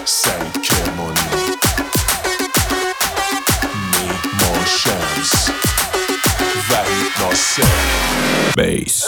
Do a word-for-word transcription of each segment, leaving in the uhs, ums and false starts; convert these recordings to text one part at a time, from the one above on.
سعید کرمانی، میهمان شمس، وحید ناصر. بیس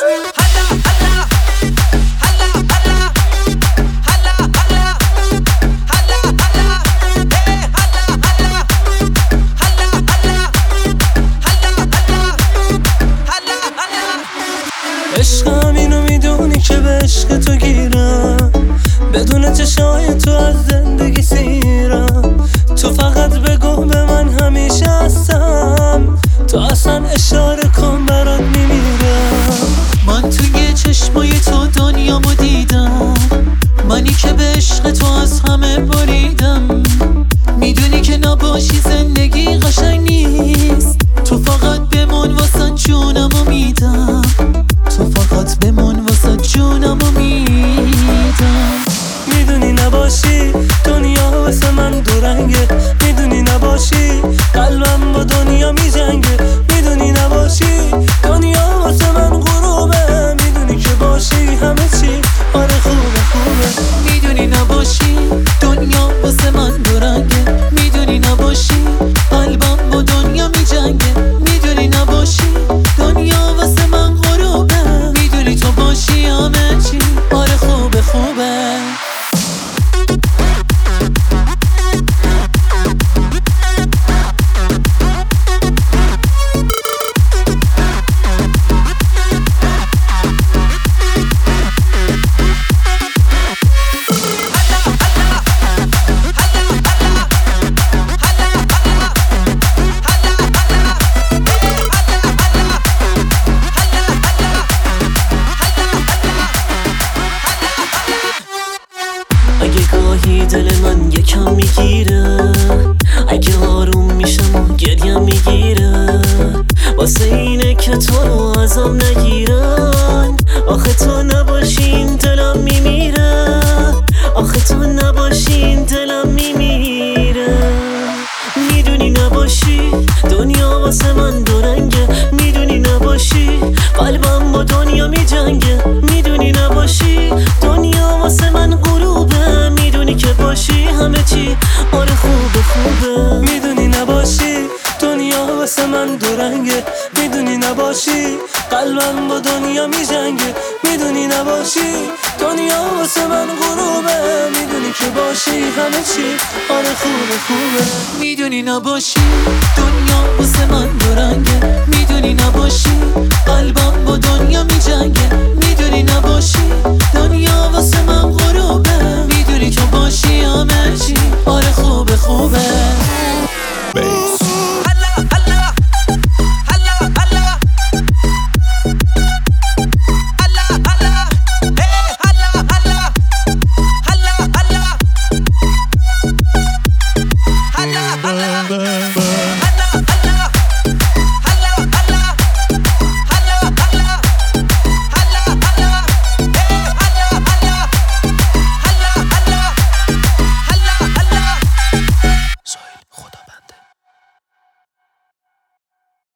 عشقم اینو میدونی که به عشق تو گیرم، بدون چشای تو از زندگی سیرم. تو فقط بگو به من همیشه هستم، تو اصلا اشاره کن برات میمیرم. من توی چشمای تو دنیامو دیدم، منی که به عشق تو از همه بریدم. میدونی که نباشی زندگی قشنگ نیست، تو فقط بمون واسه جونمو میدم، تو فقط بمون واسه جونمو میدم. میدونی نباشی دنیا واسه من دورنگه، میدونی نباشی قلبم با دنیا میجنگه. میدونی نباشی دنیا واسه من غروبه، میدونی که باشی همه چی آره خوبه خوبه. میدونی نباشی دنیا واسه من دورنگه، میدونی نباشی قلبم با دنیا میجنگه. میدونی نباشی دنیا واسه من غروبه، میدونی تو باشی همه چی آره خوبه خوبه. اگه گاهی دل من یکم میگیره، اگه آروم میشم و گریم میگیره، واسه اینه که تو رو ازم نگیرن. آخه تو نباشین دلم میمیره، آخه تو نباشین دلم میمیره. میدونی نباشی دنیا واسه من دورنگه، میدونی نباشی قلبم با دنیا میجنگه. میدونی نباشی دنیا واسه من غروبه، میدونی که باشی همه چی آره خوبه خوبه. میدونی نباشی دنیا واسه من دورنگه، میدونی نباشی قلبم با دنیا میجنگه. میدونی نباشی دنیا واسه من غروبه، میدونی که باشی همه چی آره خوبه خوبه. میدونی نباشی دنیا واسه من دورنگه، میدونی نباشی قلبم با دنیا میجنگه. میدونی نباشی دنیا واسه من غروبه، میدونی تو باشی